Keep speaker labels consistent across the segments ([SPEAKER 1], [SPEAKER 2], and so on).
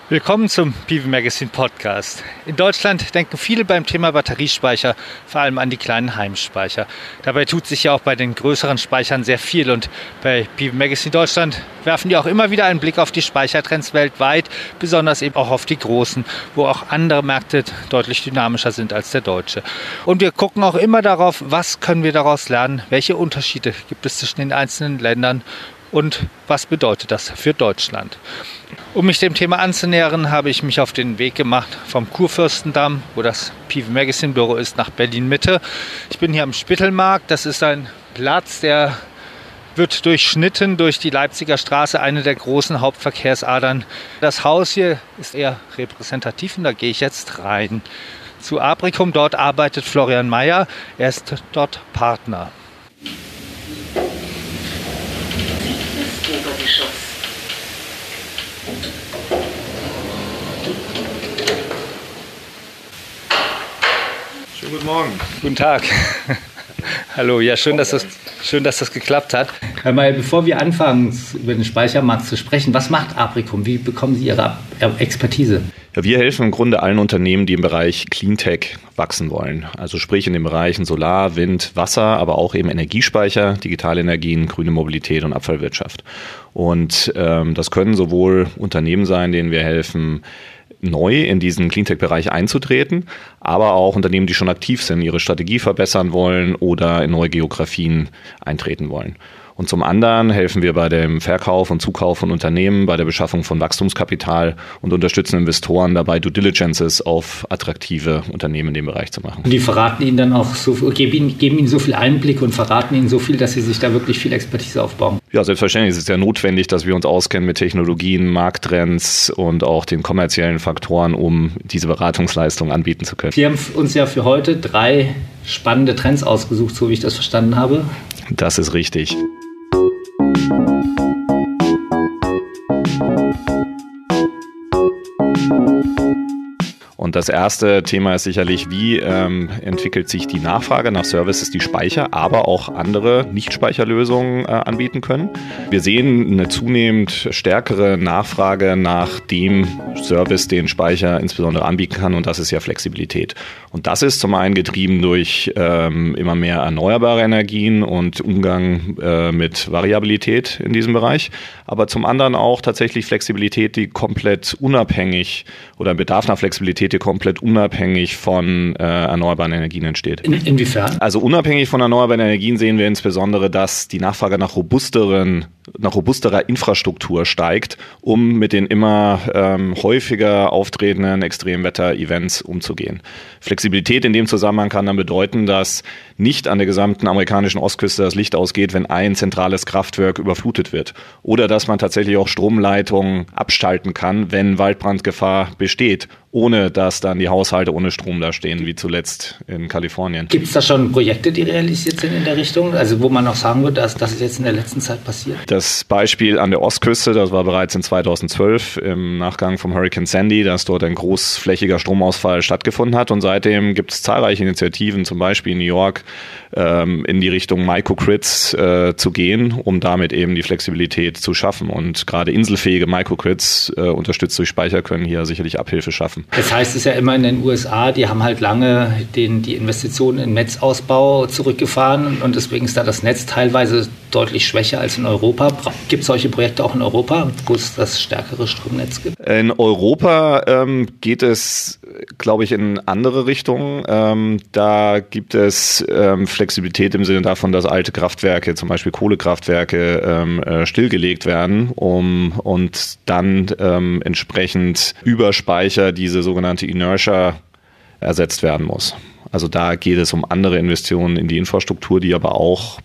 [SPEAKER 1] Willkommen zum PV Magazine Podcast. In Deutschland denken viele beim Thema Batteriespeicher vor allem an die kleinen Heimspeicher. Dabei tut sich ja auch bei den größeren Speichern sehr viel und bei PV Magazine Deutschland werfen die auch immer wieder einen Blick auf die Speichertrends weltweit, besonders eben auch auf die großen, wo auch andere Märkte deutlich dynamischer sind als der deutsche. Und wir gucken auch immer darauf, was können wir daraus lernen, welche Unterschiede gibt es zwischen den einzelnen Ländern und was bedeutet das für Deutschland. Um mich dem Thema anzunähern, habe ich mich auf den Weg gemacht vom Kurfürstendamm, wo das PV Magazine Büro ist, nach Berlin-Mitte. Ich bin hier am Spittelmarkt. Das ist ein Platz, der wird durchschnitten durch die Leipziger Straße, eine der großen Hauptverkehrsadern. Das Haus hier ist eher repräsentativ und da gehe ich jetzt rein. Zu Abricum, dort arbeitet Florian Meyer. Er ist dort Partner.
[SPEAKER 2] Schönen guten Morgen.
[SPEAKER 1] Guten Tag. Hallo, ja, schön, dass das geklappt hat. Herr Meyer, bevor wir anfangen, über den Speichermarkt zu sprechen, was macht Abricum? Wie bekommen Sie Ihre Expertise?
[SPEAKER 2] Ja, wir helfen im Grunde allen Unternehmen, die im Bereich Cleantech wachsen wollen. Also sprich in den Bereichen Solar, Wind, Wasser, aber auch eben Energiespeicher, digitale Energien, grüne Mobilität und Abfallwirtschaft. Und das können sowohl Unternehmen sein, denen wir helfen, neu in diesen Cleantech-Bereich einzutreten, aber auch Unternehmen, die schon aktiv sind, ihre Strategie verbessern wollen oder in neue Geografien eintreten wollen. Und zum anderen helfen wir bei dem Verkauf und Zukauf von Unternehmen, bei der Beschaffung von Wachstumskapital und unterstützen Investoren dabei, Due Diligences auf attraktive Unternehmen in dem Bereich zu machen.
[SPEAKER 1] Und die verraten Ihnen dann auch geben Ihnen so viel Einblick und verraten Ihnen so viel, dass Sie sich da wirklich viel Expertise aufbauen?
[SPEAKER 2] Ja, selbstverständlich. Es ist ja notwendig, dass wir uns auskennen mit Technologien, Markttrends und auch den kommerziellen Faktoren, um diese Beratungsleistung anbieten zu können.
[SPEAKER 1] Sie haben uns ja für heute 3 spannende Trends ausgesucht, so wie ich das verstanden habe.
[SPEAKER 2] Das ist richtig. Und das erste Thema ist sicherlich, wie entwickelt sich die Nachfrage nach Services, die Speicher, aber auch andere Nicht-Speicherlösungen anbieten können. Wir sehen eine zunehmend stärkere Nachfrage nach dem Service, den Speicher insbesondere anbieten kann, und das ist ja Flexibilität. Und das ist zum einen getrieben durch immer mehr erneuerbare Energien und Umgang mit Variabilität in diesem Bereich, aber zum anderen auch tatsächlich Flexibilität, die komplett unabhängig oder Bedarf nach Flexibilität, die komplett unabhängig von erneuerbaren Energien entsteht.
[SPEAKER 1] Inwiefern?
[SPEAKER 2] Also unabhängig von erneuerbaren Energien sehen wir insbesondere, dass die Nachfrage nach robusterer Infrastruktur steigt, um mit den immer häufiger auftretenden Extremwetter-Events umzugehen. Flexibilität in dem Zusammenhang kann dann bedeuten, dass nicht an der gesamten amerikanischen Ostküste das Licht ausgeht, wenn ein zentrales Kraftwerk überflutet wird. Oder dass man tatsächlich auch Stromleitungen abschalten kann, wenn Waldbrandgefahr besteht, ohne dass dann die Haushalte ohne Strom da stehen, wie zuletzt in Kalifornien.
[SPEAKER 1] Gibt es da schon Projekte, die realisiert sind in der Richtung? Also wo man auch sagen würde, dass das jetzt in der letzten Zeit passiert?
[SPEAKER 2] Das Beispiel an der Ostküste, das war bereits in 2012 im Nachgang vom Hurricane Sandy, dass dort ein großflächiger Stromausfall stattgefunden hat. Und seitdem gibt es zahlreiche Initiativen, zum Beispiel in New York, in die Richtung Microgrids zu gehen, um damit eben die Flexibilität zu schaffen. Und gerade inselfähige Microgrids, unterstützt durch Speicher, können hier sicherlich Abhilfe schaffen.
[SPEAKER 1] Das heißt, es ist ja immer in den USA, die haben halt lange die Investitionen in Netzausbau zurückgefahren und deswegen ist da das Netz teilweise deutlich schwächer als in Europa. Gibt es solche Projekte auch in Europa, wo es das stärkere Stromnetz gibt?
[SPEAKER 2] In Europa geht es, glaube ich, in andere Richtungen. Da gibt es Flexibilität im Sinne davon, dass alte Kraftwerke, zum Beispiel Kohlekraftwerke, stillgelegt werden, und dann entsprechend über Speicher diese sogenannte Inertia ersetzt werden muss. Also da geht es um andere Investitionen in die Infrastruktur, die aber auch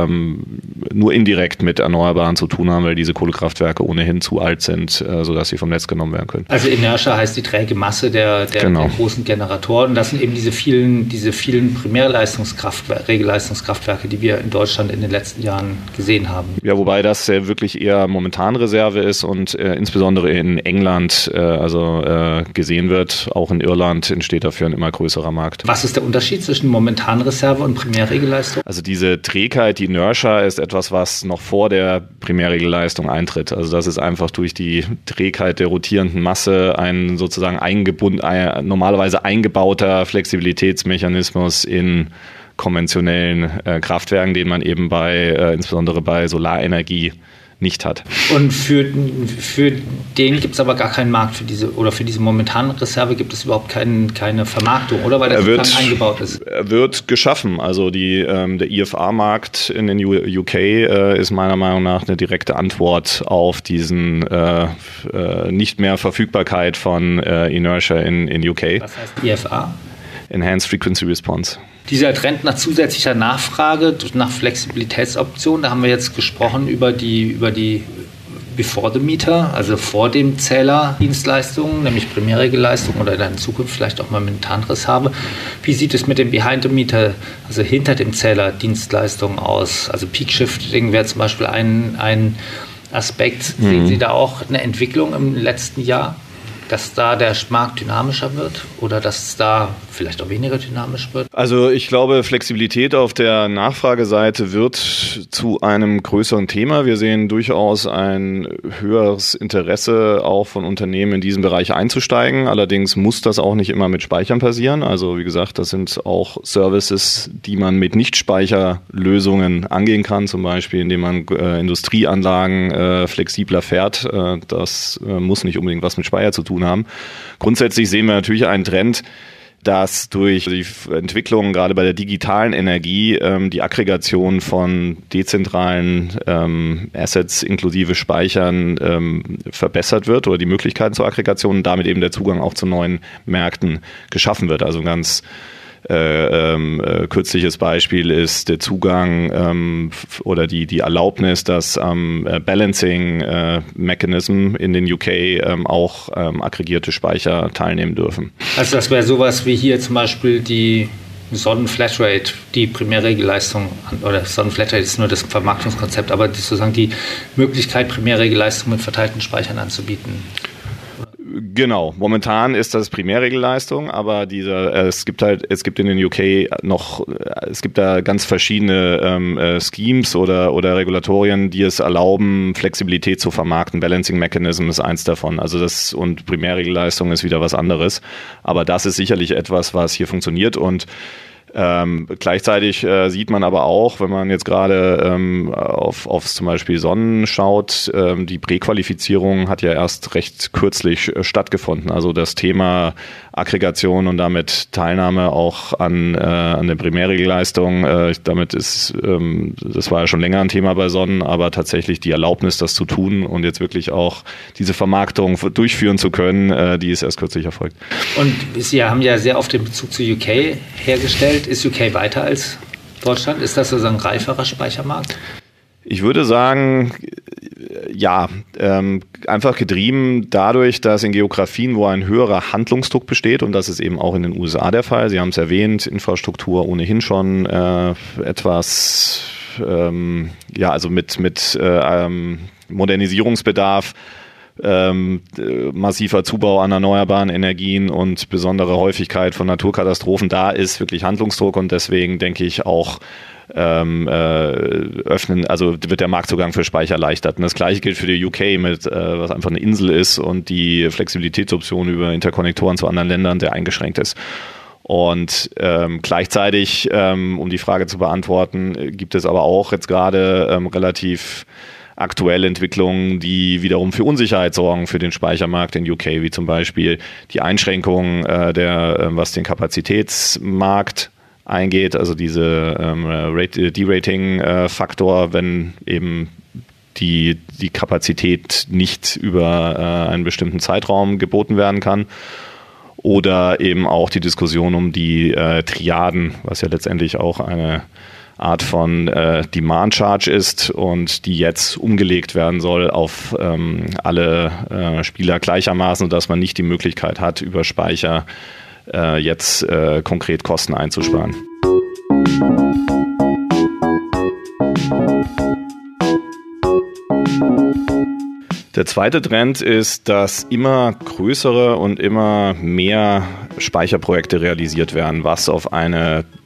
[SPEAKER 2] nur indirekt mit Erneuerbaren zu tun haben, weil diese Kohlekraftwerke ohnehin zu alt sind, sodass sie vom Netz genommen werden können.
[SPEAKER 1] Also Inertia heißt die träge Masse der großen Generatoren. Und das sind eben diese vielen Regelleistungskraftwerke, die wir in Deutschland in den letzten Jahren gesehen haben.
[SPEAKER 2] Ja, wobei das wirklich eher momentan Reserve ist und insbesondere in England gesehen wird. Auch in Irland entsteht dafür ein immer größerer Markt.
[SPEAKER 1] Was ist der Unterschied zwischen Momentanreserve und Primärregelleistung?
[SPEAKER 2] Also diese Trägheit Trägheit, die Inertia ist etwas, was noch vor der Primärregelleistung eintritt. Also das ist einfach durch die Trägheit der rotierenden Masse ein sozusagen normalerweise eingebauter Flexibilitätsmechanismus in konventionellen Kraftwerken, den man eben insbesondere bei Solarenergie nicht hat.
[SPEAKER 1] Und für den gibt es aber gar keinen Markt für diese momentanen Reserve gibt es überhaupt keine Vermarktung, oder? Weil der eingebaut ist.
[SPEAKER 2] Er wird geschaffen. Also der IFA-Markt in den UK ist meiner Meinung nach eine direkte Antwort auf diesen nicht mehr Verfügbarkeit von Inertia in UK.
[SPEAKER 1] Was heißt IFA?
[SPEAKER 2] Enhanced Frequency Response.
[SPEAKER 1] Dieser Trend nach zusätzlicher Nachfrage, nach Flexibilitätsoptionen, da haben wir jetzt gesprochen über die Before the Meter, also vor dem Zähler Dienstleistungen, nämlich Primärregelleistung oder dann in Zukunft vielleicht auch mal mit Tarnreserve. Wie sieht es mit dem Behind the Meter, also hinter dem Zähler Dienstleistungen aus? Also Peak Shifting wäre zum Beispiel ein Aspekt. Sehen Sie da auch eine Entwicklung im letzten Jahr, dass da der Markt dynamischer wird oder dass es da vielleicht auch weniger dynamisch wird?
[SPEAKER 2] Also ich glaube, Flexibilität auf der Nachfrageseite wird zu einem größeren Thema. Wir sehen durchaus ein höheres Interesse auch von Unternehmen in diesen Bereich einzusteigen. Allerdings muss das auch nicht immer mit Speichern passieren. Also wie gesagt, das sind auch Services, die man mit Nichtspeicherlösungen angehen kann, zum Beispiel indem man Industrieanlagen flexibler fährt. Das muss nicht unbedingt was mit Speicher zu tun haben. Grundsätzlich sehen wir natürlich einen Trend, dass durch die Entwicklung gerade bei der digitalen Energie die Aggregation von dezentralen Assets inklusive Speichern verbessert wird oder die Möglichkeiten zur Aggregation und damit eben der Zugang auch zu neuen Märkten geschaffen wird. Also ein ganz kürzliches Beispiel ist der Zugang oder die Erlaubnis, dass Balancing Mechanism in den UK auch aggregierte Speicher teilnehmen dürfen.
[SPEAKER 1] Also das wäre sowas wie hier zum Beispiel die Sonnenflatrate, die Primärregelleistung, oder Sonnenflatrate ist nur das Vermarktungskonzept, aber sozusagen die Möglichkeit, Primärregelleistung mit verteilten Speichern anzubieten.
[SPEAKER 2] Genau, momentan ist das Primärregelleistung, aber es gibt in den UK es gibt da ganz verschiedene Schemes oder Regulatorien, die es erlauben, Flexibilität zu vermarkten. Balancing Mechanism ist eins davon. Also und Primärregelleistung ist wieder was anderes. Aber das ist sicherlich etwas, was hier funktioniert und gleichzeitig sieht man aber auch, wenn man jetzt gerade auf zum Beispiel Sonnen schaut, die Präqualifizierung hat ja erst recht kürzlich stattgefunden. Also das Thema Aggregation und damit Teilnahme auch an der Primärregelleistung, das war ja schon länger ein Thema bei Sonnen, aber tatsächlich die Erlaubnis, das zu tun und jetzt wirklich auch diese Vermarktung durchführen zu können, die ist erst kürzlich erfolgt.
[SPEAKER 1] Und Sie haben ja sehr oft den Bezug zu UK hergestellt. Ist UK weiter als Deutschland? Ist das sozusagen ein reiferer Speichermarkt?
[SPEAKER 2] Ich würde sagen, ja, einfach getrieben dadurch, dass in Geografien, wo ein höherer Handlungsdruck besteht, und das ist eben auch in den USA der Fall, Sie haben es erwähnt, Infrastruktur ohnehin schon etwas, also mit Modernisierungsbedarf, massiver Zubau an erneuerbaren Energien und besondere Häufigkeit von Naturkatastrophen, da ist wirklich Handlungsdruck und deswegen denke ich auch wird der Marktzugang für Speicher erleichtert. Und das Gleiche gilt für die UK, was einfach eine Insel ist und die Flexibilitätsoption über Interkonnektoren zu anderen Ländern sehr eingeschränkt ist. Und gleichzeitig, um die Frage zu beantworten, gibt es aber auch jetzt gerade relativ aktuelle Entwicklungen, die wiederum für Unsicherheit sorgen für den Speichermarkt in UK, wie zum Beispiel die Einschränkungen was den Kapazitätsmarkt eingeht, also diese Derating-Faktor, wenn eben die Kapazität nicht über einen bestimmten Zeitraum geboten werden kann. Oder eben auch die Diskussion um die Triaden, was ja letztendlich auch eine Art von Demand Charge ist und die jetzt umgelegt werden soll auf alle Spieler gleichermaßen, sodass man nicht die Möglichkeit hat, über Speicher jetzt konkret Kosten einzusparen. Der zweite Trend ist, dass immer größere und immer mehr Speicherprojekte realisiert werden, was auf eine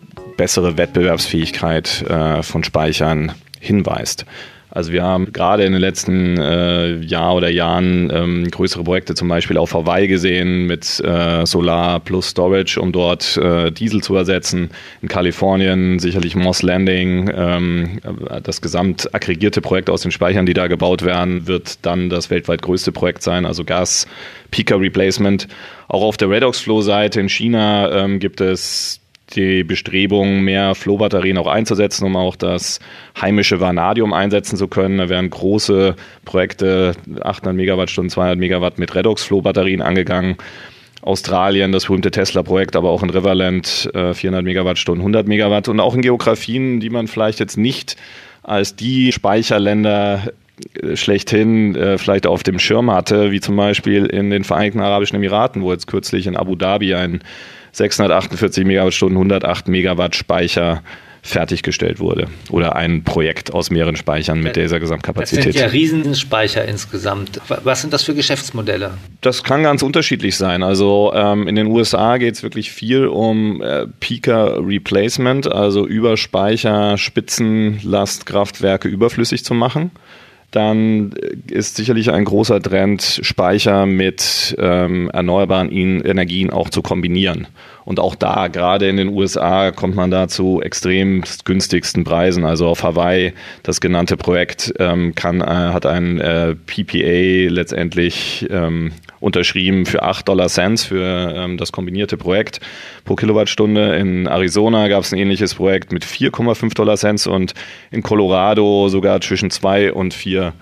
[SPEAKER 2] bessere Wettbewerbsfähigkeit von Speichern hinweist. Also wir haben gerade in den letzten Jahr oder Jahren größere Projekte zum Beispiel auf Hawaii gesehen mit Solar plus Storage, um dort Diesel zu ersetzen. In Kalifornien sicherlich Moss Landing. Das gesamt aggregierte Projekt aus den Speichern, die da gebaut werden, wird dann das weltweit größte Projekt sein, also Gas-Peaker Replacement. Auch auf der Redox-Flow-Seite in China gibt es die Bestrebungen, mehr Flow-Batterien auch einzusetzen, um auch das heimische Vanadium einsetzen zu können. Da werden große Projekte, 800 Megawattstunden, 200 Megawatt mit Redox-Flow-Batterien angegangen. Australien, das berühmte Tesla-Projekt, aber auch in Riverland 400 Megawattstunden, 100 Megawatt. Und auch in Geografien, die man vielleicht jetzt nicht als die Speicherländer schlechthin vielleicht auf dem Schirm hatte, wie zum Beispiel in den Vereinigten Arabischen Emiraten, wo jetzt kürzlich in Abu Dhabi ein 648 Megawattstunden, 108 Megawatt Speicher fertiggestellt wurde. Oder ein Projekt aus mehreren Speichern mit dieser Gesamtkapazität.
[SPEAKER 1] Das sind ja Riesenspeicher insgesamt. Was sind das für Geschäftsmodelle?
[SPEAKER 2] Das kann ganz unterschiedlich sein. Also in den USA geht es wirklich viel um Peaker Replacement, also über Speicher Spitzenlastkraftwerke überflüssig zu machen. Dann ist sicherlich ein großer Trend, Speicher mit erneuerbaren Energien auch zu kombinieren. Und auch da, gerade in den USA, kommt man da zu extrem günstigsten Preisen. Also auf Hawaii, das genannte Projekt hat ein PPA letztendlich unterschrieben für $8 für das kombinierte Projekt pro Kilowattstunde. In Arizona gab es ein ähnliches Projekt mit $4,5 und in Colorado sogar zwischen 2 und 4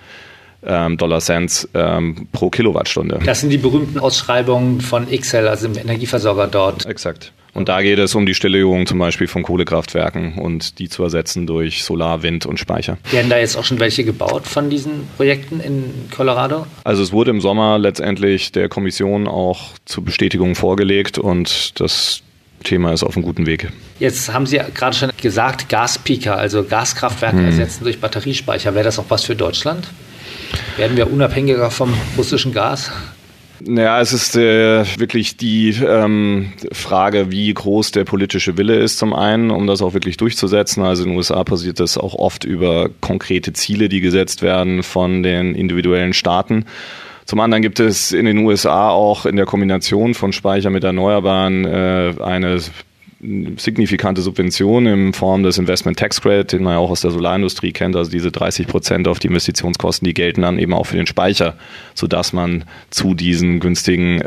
[SPEAKER 2] $Cents pro Kilowattstunde.
[SPEAKER 1] Das sind die berühmten Ausschreibungen von Xcel, also dem Energieversorger dort.
[SPEAKER 2] Exakt. Und da geht es um die Stilllegung zum Beispiel von Kohlekraftwerken und die zu ersetzen durch Solar, Wind und Speicher.
[SPEAKER 1] Werden da jetzt auch schon welche gebaut von diesen Projekten in Colorado?
[SPEAKER 2] Also es wurde im Sommer letztendlich der Kommission auch zur Bestätigung vorgelegt und das Thema ist auf einem guten Weg.
[SPEAKER 1] Jetzt haben Sie gerade schon gesagt, Gaspeaker, also Gaskraftwerke ersetzen durch Batteriespeicher. Wäre das auch was für Deutschland? Werden wir unabhängiger vom russischen Gas?
[SPEAKER 2] Naja, es ist wirklich die Frage, wie groß der politische Wille ist zum einen, um das auch wirklich durchzusetzen. Also in den USA passiert das auch oft über konkrete Ziele, die gesetzt werden von den individuellen Staaten. Zum anderen gibt es in den USA auch in der Kombination von Speicher mit Erneuerbaren eine signifikante Subvention in Form des Investment Tax Credit, den man ja auch aus der Solarindustrie kennt, also diese 30% auf die Investitionskosten, die gelten dann eben auch für den Speicher, sodass man zu diesen günstigen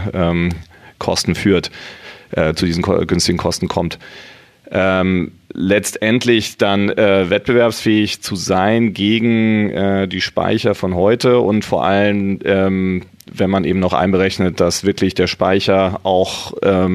[SPEAKER 2] Kosten führt, zu diesen günstigen Kosten kommt. Letztendlich dann wettbewerbsfähig zu sein gegen die Speicher von heute und vor allem, wenn man eben noch einberechnet, dass wirklich der Speicher auch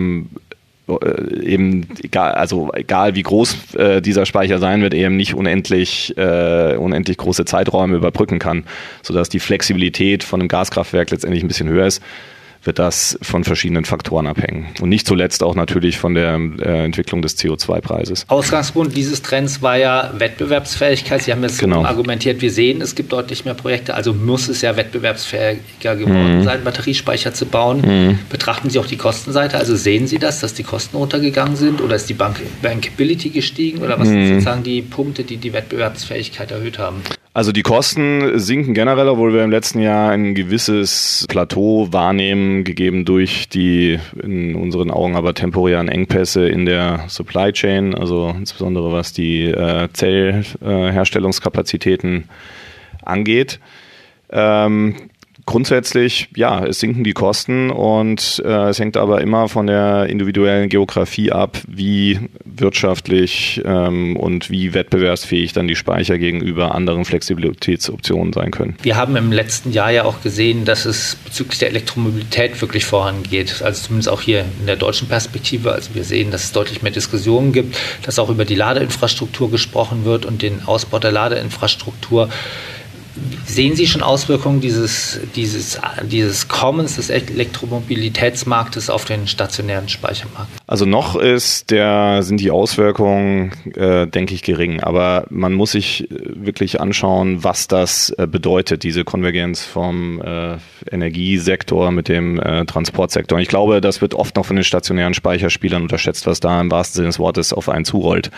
[SPEAKER 2] eben egal wie groß dieser Speicher sein wird, eben nicht unendlich große Zeiträume überbrücken kann, sodass die Flexibilität von einem Gaskraftwerk letztendlich ein bisschen höher ist, wird das von verschiedenen Faktoren abhängen. Und nicht zuletzt auch natürlich von der Entwicklung des CO2-Preises.
[SPEAKER 1] Ausgangspunkt dieses Trends war ja Wettbewerbsfähigkeit. Sie haben jetzt argumentiert, wir sehen, es gibt deutlich mehr Projekte, also muss es ja wettbewerbsfähiger geworden sein, Batteriespeicher zu bauen. Betrachten Sie auch die Kostenseite, also sehen Sie das, dass die Kosten runtergegangen sind oder ist die Bankability gestiegen oder was sind sozusagen die Punkte, die die Wettbewerbsfähigkeit erhöht haben?
[SPEAKER 2] Also die Kosten sinken generell, obwohl wir im letzten Jahr ein gewisses Plateau wahrnehmen, gegeben durch die in unseren Augen aber temporären Engpässe in der Supply Chain, also insbesondere was die Zellherstellungskapazitäten angeht. Grundsätzlich, ja, es sinken die Kosten und es hängt aber immer von der individuellen Geografie ab, wie wirtschaftlich und wie wettbewerbsfähig dann die Speicher gegenüber anderen Flexibilitätsoptionen sein können.
[SPEAKER 1] Wir haben im letzten Jahr ja auch gesehen, dass es bezüglich der Elektromobilität wirklich vorangeht, also zumindest auch hier in der deutschen Perspektive. Also wir sehen, dass es deutlich mehr Diskussionen gibt, dass auch über die Ladeinfrastruktur gesprochen wird und den Ausbau der Ladeinfrastruktur. Sehen Sie schon Auswirkungen dieses Kommens des Elektromobilitätsmarktes auf den stationären Speichermarkt?
[SPEAKER 2] Also noch sind die Auswirkungen, denke ich, gering. Aber man muss sich wirklich anschauen, was das bedeutet, diese Konvergenz vom Energiesektor mit dem Transportsektor. Und ich glaube, das wird oft noch von den stationären Speicherspielern unterschätzt, was da im wahrsten Sinne des Wortes auf einen zurollt.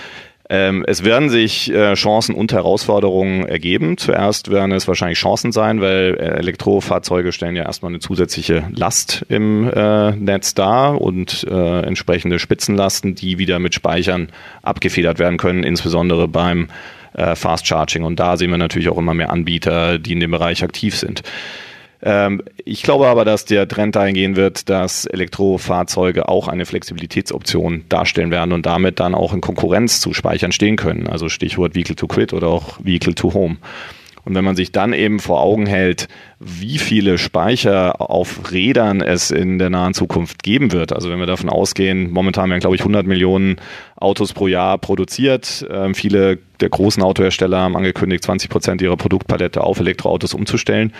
[SPEAKER 2] Es werden sich Chancen und Herausforderungen ergeben. Zuerst werden es wahrscheinlich Chancen sein, weil Elektrofahrzeuge stellen ja erstmal eine zusätzliche Last im Netz dar und entsprechende Spitzenlasten, die wieder mit Speichern abgefedert werden können, insbesondere beim Fast Charging. Und da sehen wir natürlich auch immer mehr Anbieter, die in dem Bereich aktiv sind. Ich glaube aber, dass der Trend dahin gehen wird, dass Elektrofahrzeuge auch eine Flexibilitätsoption darstellen werden und damit dann auch in Konkurrenz zu Speichern stehen können. Also Stichwort Vehicle to Grid oder auch Vehicle to Home. Und wenn man sich dann eben vor Augen hält, wie viele Speicher auf Rädern es in der nahen Zukunft geben wird, also wenn wir davon ausgehen, momentan werden, glaube ich, 100 Millionen Autos pro Jahr produziert. Viele der großen Autohersteller haben angekündigt, 20% ihrer Produktpalette auf Elektroautos umzustellen.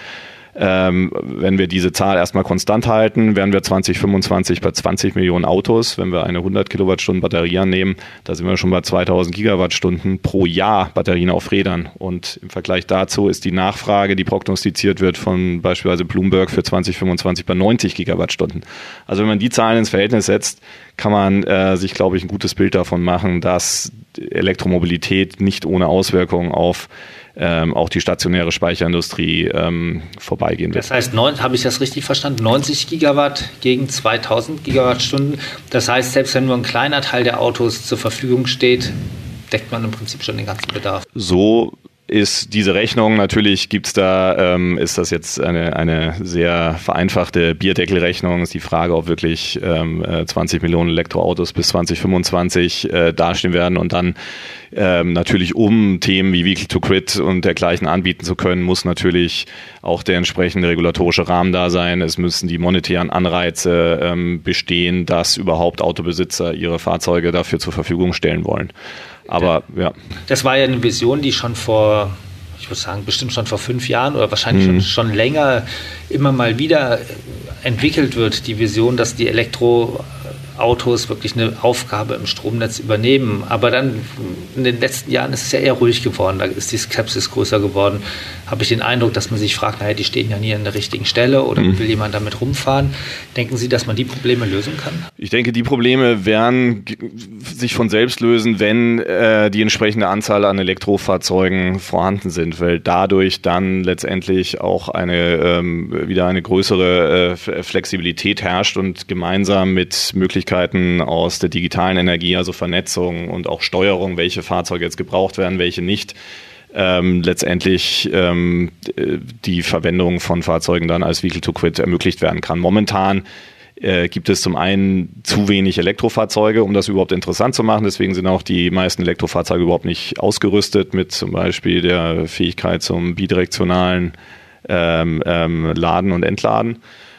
[SPEAKER 2] Wenn wir diese Zahl erstmal konstant halten, wären wir 2025 bei 20 Millionen Autos. Wenn wir eine 100 Kilowattstunden Batterie annehmen, da sind wir schon bei 2000 Gigawattstunden pro Jahr Batterien auf Rädern. Und im Vergleich dazu ist die Nachfrage, die prognostiziert wird von beispielsweise Bloomberg für 2025 bei 90 Gigawattstunden. Also wenn man die Zahlen ins Verhältnis setzt, kann man sich, glaube ich, ein gutes Bild davon machen, dass Elektromobilität nicht ohne Auswirkungen auf auch die stationäre Speicherindustrie vorbeigehen wird.
[SPEAKER 1] Das heißt, habe ich das richtig verstanden? 90 Gigawatt gegen 2000 Gigawattstunden. Das heißt, selbst wenn nur ein kleiner Teil der Autos zur Verfügung steht, deckt man im Prinzip schon den ganzen Bedarf.
[SPEAKER 2] So ist diese Rechnung, natürlich ist das jetzt eine sehr vereinfachte Bierdeckelrechnung, ist die Frage, ob wirklich 20 Millionen Elektroautos bis 2025 dastehen werden und dann natürlich, um Themen wie Vehicle to Grid und dergleichen anbieten zu können, muss natürlich auch der entsprechende regulatorische Rahmen da sein. Es müssen die monetären Anreize bestehen, dass überhaupt Autobesitzer ihre Fahrzeuge dafür zur Verfügung stellen wollen. Aber ja.
[SPEAKER 1] Das war ja eine Vision, die schon ich würde sagen, bestimmt schon vor 5 Jahren oder wahrscheinlich schon länger immer mal wieder entwickelt wird, die Vision, dass die Elektroautos wirklich eine Aufgabe im Stromnetz übernehmen. Aber dann in den letzten Jahren ist es ja eher ruhig geworden, da ist die Skepsis größer geworden. Habe ich den Eindruck, dass man sich fragt, naja, die stehen ja nie an der richtigen Stelle oder will jemand damit rumfahren? Denken Sie, dass man die Probleme lösen kann?
[SPEAKER 2] Ich denke, die Probleme werden sich von selbst lösen, wenn die entsprechende Anzahl an Elektrofahrzeugen vorhanden sind, weil dadurch dann letztendlich auch wieder eine größere Flexibilität herrscht und gemeinsam mit Möglichkeiten aus der digitalen Energie, also Vernetzung und auch Steuerung, welche Fahrzeuge jetzt gebraucht werden, welche nicht, letztendlich die Verwendung von Fahrzeugen dann als Vehicle to Grid ermöglicht werden kann. Momentan gibt es zum einen zu wenig Elektrofahrzeuge, um das überhaupt interessant zu machen. Deswegen sind auch die meisten Elektrofahrzeuge überhaupt nicht ausgerüstet mit zum Beispiel der Fähigkeit zum bidirektionalen Laden und Entladen.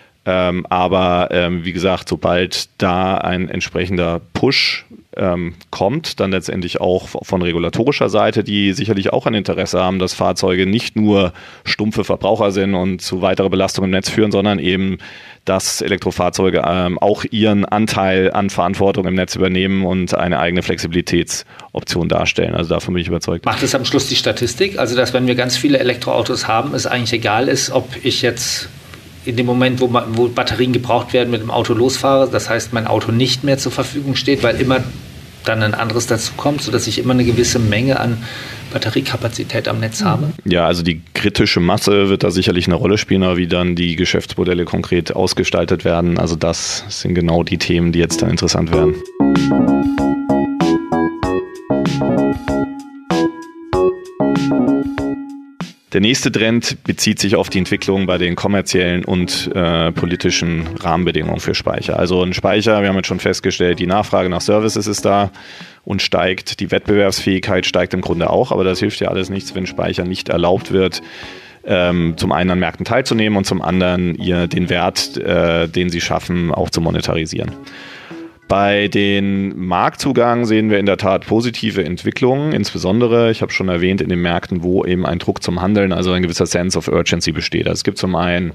[SPEAKER 2] Aber wie gesagt, sobald da ein entsprechender Push kommt, dann letztendlich auch von regulatorischer Seite, die sicherlich auch ein Interesse haben, dass Fahrzeuge nicht nur stumpfe Verbraucher sind und zu weiterer Belastung im Netz führen, sondern eben, dass Elektrofahrzeuge auch ihren Anteil an Verantwortung im Netz übernehmen und eine eigene Flexibilitätsoption darstellen. Also davon bin ich überzeugt.
[SPEAKER 1] Macht es am Schluss die Statistik? Also, dass wenn wir ganz viele Elektroautos haben, es eigentlich egal ist, ob ich jetzt in dem Moment, wo Batterien gebraucht werden, mit dem Auto losfahre, das heißt, mein Auto nicht mehr zur Verfügung steht, weil immer dann ein anderes dazu kommt, sodass ich immer eine gewisse Menge an Batteriekapazität am Netz habe?
[SPEAKER 2] Ja, also die kritische Masse wird da sicherlich eine Rolle spielen, aber wie dann die Geschäftsmodelle konkret ausgestaltet werden, also das sind genau die Themen, die jetzt dann interessant werden. Der nächste Trend bezieht sich auf die Entwicklung bei den kommerziellen und politischen Rahmenbedingungen für Speicher. Also ein Speicher, wir haben jetzt schon festgestellt, die Nachfrage nach Services ist da und steigt, die Wettbewerbsfähigkeit steigt im Grunde auch, aber das hilft ja alles nichts, wenn Speicher nicht erlaubt wird, zum einen an Märkten teilzunehmen und zum anderen den Wert, den sie schaffen, auch zu monetarisieren. Bei den Marktzugang sehen wir in der Tat positive Entwicklungen, insbesondere, ich habe schon erwähnt, in den Märkten, wo eben ein Druck zum Handeln, also ein gewisser Sense of Urgency besteht. Also es gibt zum einen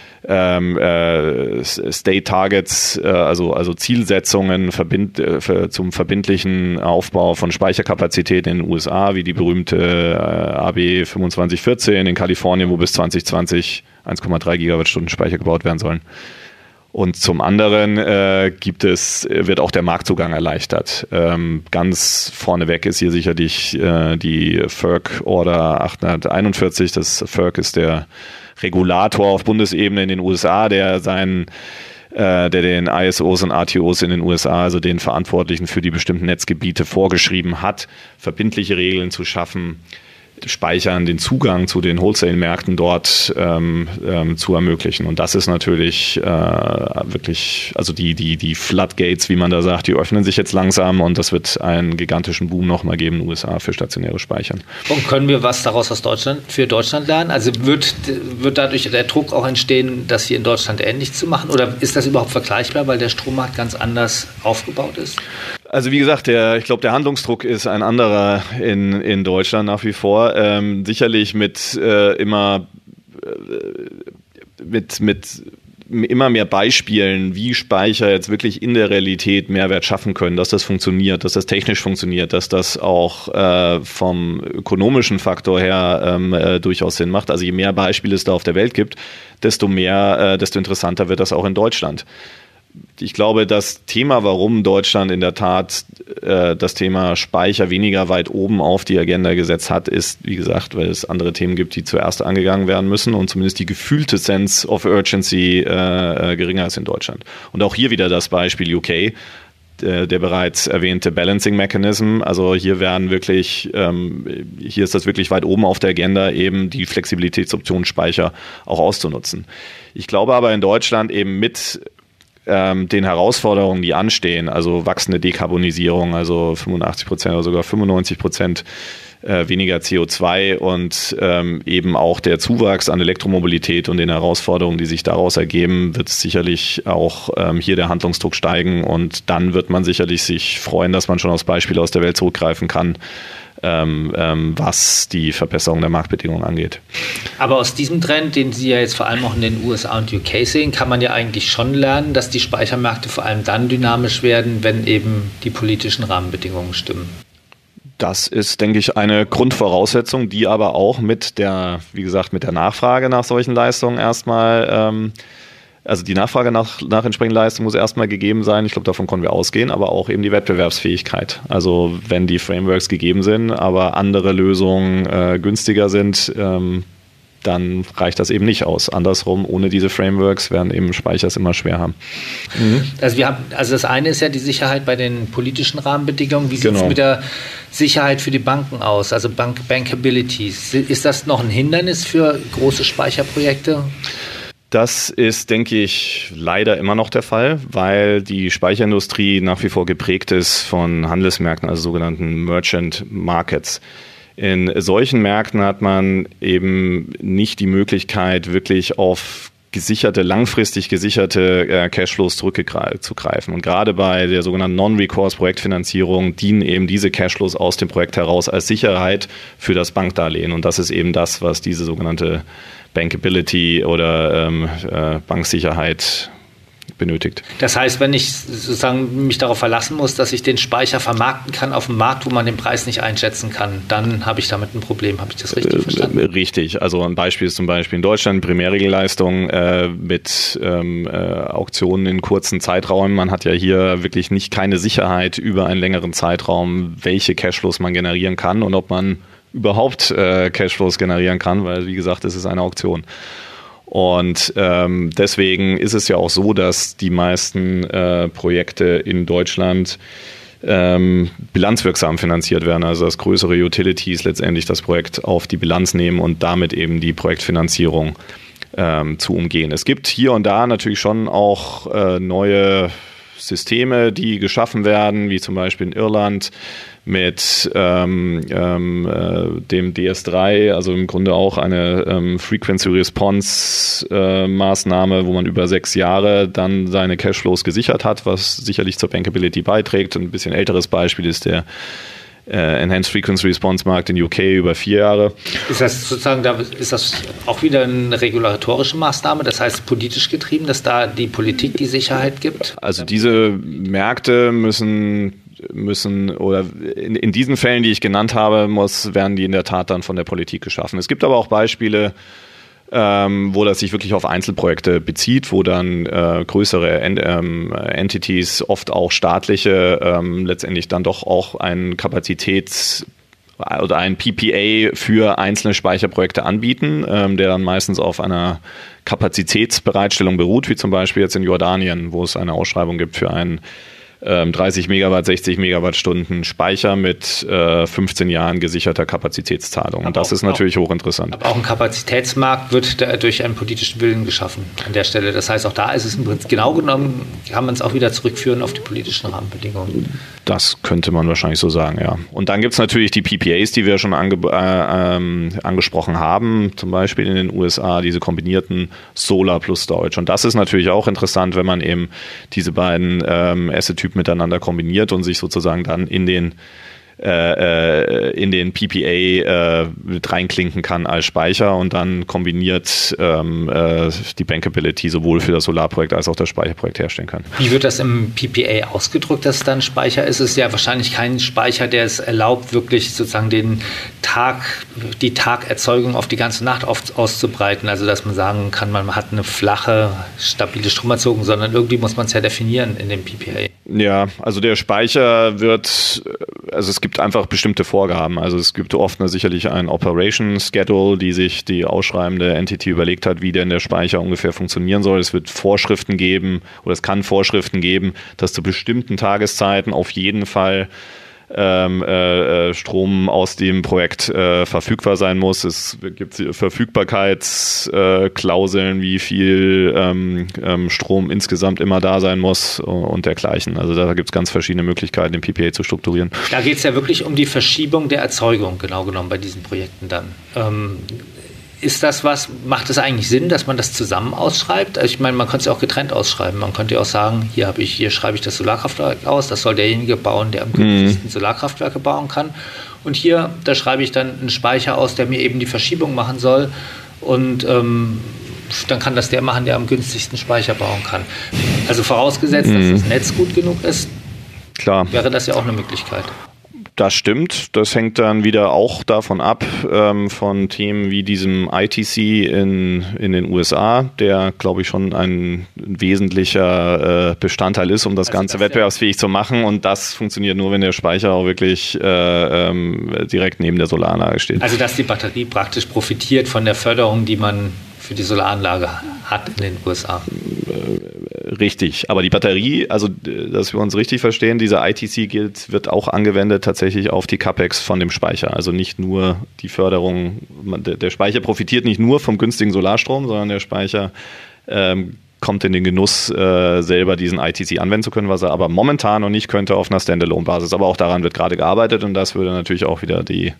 [SPEAKER 2] State Targets, also Zielsetzungen zum verbindlichen Aufbau von Speicherkapazitäten in den USA, wie die berühmte AB 2514 in Kalifornien, wo bis 2020 1,3 Gigawattstunden Speicher gebaut werden sollen. Und zum anderen wird auch der Marktzugang erleichtert. Ganz vorneweg ist hier sicherlich die FERC Order 841. Das FERC ist der Regulator auf Bundesebene in den USA, der den ISOs und RTOs in den USA, also den Verantwortlichen für die bestimmten Netzgebiete, vorgeschrieben hat, verbindliche Regeln zu schaffen, Speichern den Zugang zu den Wholesale-Märkten dort zu ermöglichen. Und das ist natürlich wirklich, also die Floodgates, wie man da sagt, die öffnen sich jetzt langsam und das wird einen gigantischen Boom nochmal geben in den USA für stationäre Speichern.
[SPEAKER 1] Und können wir was daraus für Deutschland lernen? Also wird dadurch der Druck auch entstehen, das hier in Deutschland ähnlich zu machen? Oder ist das überhaupt vergleichbar, weil der Strommarkt ganz anders aufgebaut ist?
[SPEAKER 2] Also wie gesagt, ich glaube, der Handlungsdruck ist ein anderer in Deutschland nach wie vor. Sicherlich mit immer mehr Beispielen, wie Speicher jetzt wirklich in der Realität Mehrwert schaffen können, dass das funktioniert, dass das technisch funktioniert, dass das auch vom ökonomischen Faktor her durchaus Sinn macht. Also je mehr Beispiele es da auf der Welt gibt, desto interessanter wird das auch in Deutschland. Ich glaube, das Thema, warum Deutschland in der Tat das Thema Speicher weniger weit oben auf die Agenda gesetzt hat, ist, wie gesagt, weil es andere Themen gibt, die zuerst angegangen werden müssen und zumindest die gefühlte Sense of Urgency geringer ist in Deutschland. Und auch hier wieder das Beispiel UK, der bereits erwähnte Balancing Mechanism. Also hier ist das wirklich weit oben auf der Agenda, eben die Flexibilitätsoption Speicher auch auszunutzen. Ich glaube aber in Deutschland eben mit den Herausforderungen, die anstehen, also wachsende Dekarbonisierung, also 85% oder sogar 95% weniger CO2 und eben auch der Zuwachs an Elektromobilität und den Herausforderungen, die sich daraus ergeben, wird sicherlich auch hier der Handlungsdruck steigen und dann wird man sicherlich sich freuen, dass man schon auf Beispiele aus der Welt zurückgreifen kann, was die Verbesserung der Marktbedingungen angeht.
[SPEAKER 1] Aber aus diesem Trend, den Sie ja jetzt vor allem auch in den USA und UK sehen, kann man ja eigentlich schon lernen, dass die Speichermärkte vor allem dann dynamisch werden, wenn eben die politischen Rahmenbedingungen stimmen.
[SPEAKER 2] Das ist, denke ich, eine Grundvoraussetzung, die aber auch mit der Nachfrage nach solchen Leistungen erstmal also die Nachfrage nach entsprechenden Leistungen muss erstmal gegeben sein. Ich glaube, davon können wir ausgehen, aber auch eben die Wettbewerbsfähigkeit. Also wenn die Frameworks gegeben sind, aber andere Lösungen günstiger sind, dann reicht das eben nicht aus. Andersrum, ohne diese Frameworks werden eben Speicher es immer schwer haben.
[SPEAKER 1] Mhm. Also das eine ist ja die Sicherheit bei den politischen Rahmenbedingungen. Wie sieht es mit der Sicherheit für die Banken aus? Also Bankability. Ist das noch ein Hindernis für große Speicherprojekte?
[SPEAKER 2] Das ist, denke ich, leider immer noch der Fall, weil die Speicherindustrie nach wie vor geprägt ist von Handelsmärkten, also sogenannten Merchant Markets. In solchen Märkten hat man eben nicht die Möglichkeit, wirklich auf langfristig gesicherte Cashflows zurückzugreifen. Und gerade bei der sogenannten Non-Recourse-Projektfinanzierung dienen eben diese Cashflows aus dem Projekt heraus als Sicherheit für das Bankdarlehen. Und das ist eben das, was diese sogenannte Bankability oder Banksicherheit benötigt.
[SPEAKER 1] Das heißt, wenn ich sozusagen mich darauf verlassen muss, dass ich den Speicher vermarkten kann auf dem Markt, wo man den Preis nicht einschätzen kann, dann habe ich damit ein Problem. Habe ich das richtig verstanden?
[SPEAKER 2] Richtig. Also ein Beispiel ist zum Beispiel in Deutschland Primärregelleistung mit Auktionen in kurzen Zeiträumen. Man hat ja hier wirklich keine Sicherheit über einen längeren Zeitraum, welche Cashflows man generieren kann und ob man überhaupt Cashflows generieren kann, weil, wie gesagt, es ist eine Auktion. Und deswegen ist es ja auch so, dass die meisten Projekte in Deutschland bilanzwirksam finanziert werden, also dass größere Utilities letztendlich das Projekt auf die Bilanz nehmen und damit eben die Projektfinanzierung zu umgehen. Es gibt hier und da natürlich schon auch neue Systeme, die geschaffen werden, wie zum Beispiel in Irland mit dem DS3, also im Grunde auch eine Frequency Response Maßnahme, wo man über 6 Jahre dann seine Cashflows gesichert hat, was sicherlich zur Bankability beiträgt. Ein bisschen älteres Beispiel ist der Enhanced Frequency Response Markt in UK über 4 Jahre.
[SPEAKER 1] Ist das sozusagen, ist das auch wieder eine regulatorische Maßnahme, das heißt politisch getrieben, dass da die Politik die Sicherheit gibt?
[SPEAKER 2] Also diese Märkte müssen oder in diesen Fällen, die ich genannt habe, werden die in der Tat dann von der Politik geschaffen. Es gibt aber auch Beispiele, wo das sich wirklich auf Einzelprojekte bezieht, wo dann größere Entities, oft auch staatliche, letztendlich dann doch auch ein oder ein PPA für einzelne Speicherprojekte anbieten, der dann meistens auf einer Kapazitätsbereitstellung beruht, wie zum Beispiel jetzt in Jordanien, wo es eine Ausschreibung gibt für einen 30 Megawatt, 60 Megawattstunden Speicher mit 15 Jahren gesicherter Kapazitätszahlung. Und das ist natürlich hochinteressant.
[SPEAKER 1] Aber auch ein Kapazitätsmarkt wird durch einen politischen Willen geschaffen an der Stelle. Das heißt, auch da ist es im Prinzip genau genommen, kann man es auch wieder zurückführen auf die politischen Rahmenbedingungen.
[SPEAKER 2] Das könnte man wahrscheinlich so sagen, ja. Und dann gibt es natürlich die PPAs, die wir schon angesprochen haben, zum Beispiel in den USA, diese kombinierten Solar plus Storage. Und das ist natürlich auch interessant, wenn man eben diese beiden Asset-Typen miteinander kombiniert und sich sozusagen dann in den PPA mit reinklinken kann als Speicher und dann kombiniert die Bankability sowohl für das Solarprojekt als auch das Speicherprojekt herstellen kann.
[SPEAKER 1] Wie wird das im PPA ausgedrückt, dass es dann Speicher ist? Es ist ja wahrscheinlich kein Speicher, der es erlaubt, wirklich sozusagen die Tagerzeugung auf die ganze Nacht auszubreiten. Also dass man sagen kann, man hat eine flache, stabile Stromerzeugung, sondern irgendwie muss man es ja definieren in dem PPA.
[SPEAKER 2] Ja, also der Speicher es gibt einfach bestimmte Vorgaben. Also es gibt oft sicherlich ein Operation Schedule, die sich die ausschreibende Entity überlegt hat, wie denn der Speicher ungefähr funktionieren soll. Es wird Vorschriften geben oder es kann Vorschriften geben, dass zu bestimmten Tageszeiten auf jeden Fall Strom aus dem Projekt verfügbar sein muss. Es gibt Verfügbarkeitsklauseln, wie viel Strom insgesamt immer da sein muss und dergleichen. Also da gibt es ganz verschiedene Möglichkeiten, den PPA zu strukturieren.
[SPEAKER 1] Da geht es ja wirklich um die Verschiebung der Erzeugung, genau genommen bei diesen Projekten dann. Macht es eigentlich Sinn, dass man das zusammen ausschreibt? Also ich meine, man könnte es ja auch getrennt ausschreiben. Man könnte ja auch sagen, hier schreibe ich das Solarkraftwerk aus, das soll derjenige bauen, der am günstigsten Solarkraftwerke bauen kann. Und hier, da schreibe ich dann einen Speicher aus, der mir eben die Verschiebung machen soll. Und dann kann das der machen, der am günstigsten Speicher bauen kann. Also vorausgesetzt, dass das Netz gut genug ist,
[SPEAKER 2] klar,
[SPEAKER 1] wäre das ja auch eine Möglichkeit.
[SPEAKER 2] Das stimmt. Das hängt dann wieder auch davon ab, von Themen wie diesem ITC in den USA, der, glaube ich, schon ein wesentlicher Bestandteil ist, um das Ganze wettbewerbsfähig zu machen. Und das funktioniert nur, wenn der Speicher auch wirklich direkt neben der Solaranlage steht.
[SPEAKER 1] Also dass die Batterie praktisch profitiert von der Förderung, die man für die Solaranlage hat in den USA.
[SPEAKER 2] Richtig, aber die Batterie, also dass wir uns richtig verstehen, dieser ITC wird auch angewendet tatsächlich auf die CAPEX von dem Speicher. Also nicht nur die Förderung, der Speicher profitiert nicht nur vom günstigen Solarstrom, sondern der Speicher kommt in den Genuss, selber diesen ITC anwenden zu können, was er aber momentan noch nicht könnte auf einer Standalone-Basis. Aber auch daran wird gerade gearbeitet und das würde natürlich auch wieder die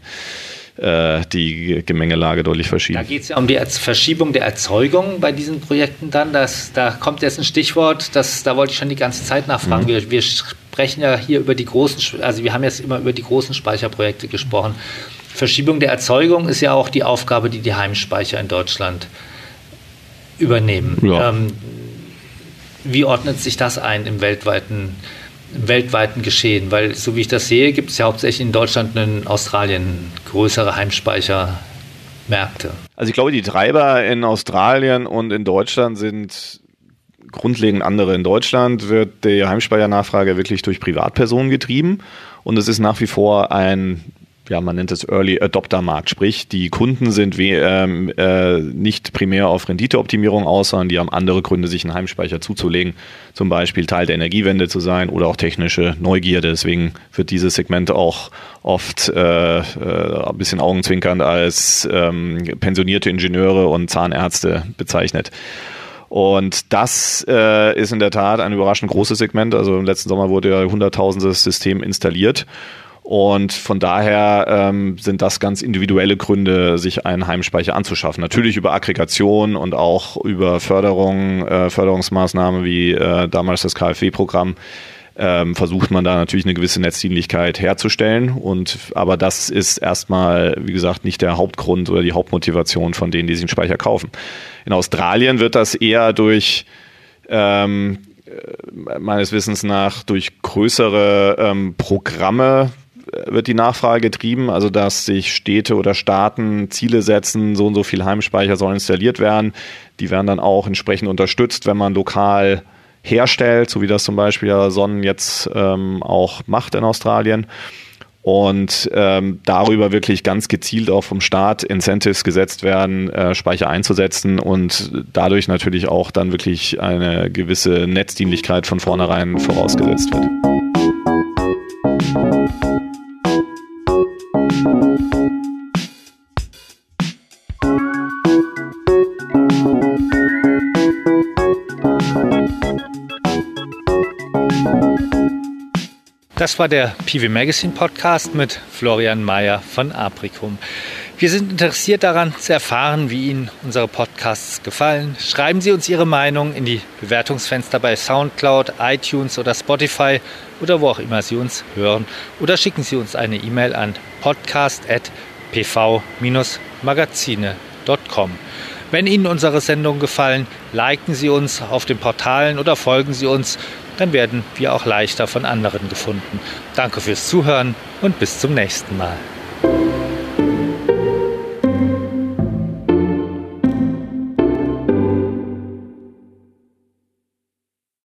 [SPEAKER 2] Gemengelage deutlich verschieben. Da
[SPEAKER 1] geht es ja um die Verschiebung der Erzeugung bei diesen Projekten dann. Da kommt jetzt ein Stichwort, da wollte ich schon die ganze Zeit nachfragen. Wir sprechen ja hier über die großen, also wir haben jetzt immer über die großen Speicherprojekte gesprochen. Verschiebung der Erzeugung ist ja auch die Aufgabe, die die Heimspeicher in Deutschland übernehmen. Ja. Wie ordnet sich das ein im weltweiten Geschehen? Weil, so wie ich das sehe, gibt es ja hauptsächlich in Deutschland und in Australien größere Heimspeichermärkte.
[SPEAKER 2] Also ich glaube, die Treiber in Australien und in Deutschland sind grundlegend andere. In Deutschland wird die Heimspeichernachfrage wirklich durch Privatpersonen getrieben und es ist nach wie vor man nennt es Early Adopter Markt, sprich die Kunden sind nicht primär auf Renditeoptimierung aus, sondern die haben andere Gründe, sich einen Heimspeicher zuzulegen, zum Beispiel Teil der Energiewende zu sein oder auch technische Neugierde. Deswegen wird dieses Segment auch oft ein bisschen augenzwinkernd als pensionierte Ingenieure und Zahnärzte bezeichnet. Und das ist in der Tat ein überraschend großes Segment. Also im letzten Sommer wurde ja 100.000 System installiert. Und von daher sind das ganz individuelle Gründe, sich einen Heimspeicher anzuschaffen. Natürlich über Aggregation und auch über Förderungsmaßnahmen wie damals das KfW-Programm versucht man da natürlich eine gewisse Netzdienlichkeit herzustellen. Aber das ist erstmal, wie gesagt, nicht der Hauptgrund oder die Hauptmotivation von denen, die sich einen Speicher kaufen. In Australien wird das eher durch meines Wissens nach durch größere Programme wird die Nachfrage getrieben, also dass sich Städte oder Staaten Ziele setzen, so und so viel Heimspeicher sollen installiert werden. Die werden dann auch entsprechend unterstützt, wenn man lokal herstellt, so wie das zum Beispiel Sonnen jetzt auch macht in Australien. Und darüber wirklich ganz gezielt auch vom Staat Incentives gesetzt werden, Speicher einzusetzen und dadurch natürlich auch dann wirklich eine gewisse Netzdienlichkeit von vornherein vorausgesetzt wird.
[SPEAKER 1] Das war der PV Magazine Podcast mit Florian Mayer von Apricum. Wir sind interessiert daran zu erfahren, wie Ihnen unsere Podcasts gefallen. Schreiben Sie uns Ihre Meinung in die Bewertungsfenster bei SoundCloud, iTunes oder Spotify oder wo auch immer Sie uns hören. Oder schicken Sie uns eine E-Mail an podcast@pv-magazine.com. Wenn Ihnen unsere Sendungen gefallen, liken Sie uns auf den Portalen oder folgen Sie uns. Dann werden wir auch leichter von anderen gefunden. Danke fürs Zuhören und bis zum nächsten Mal.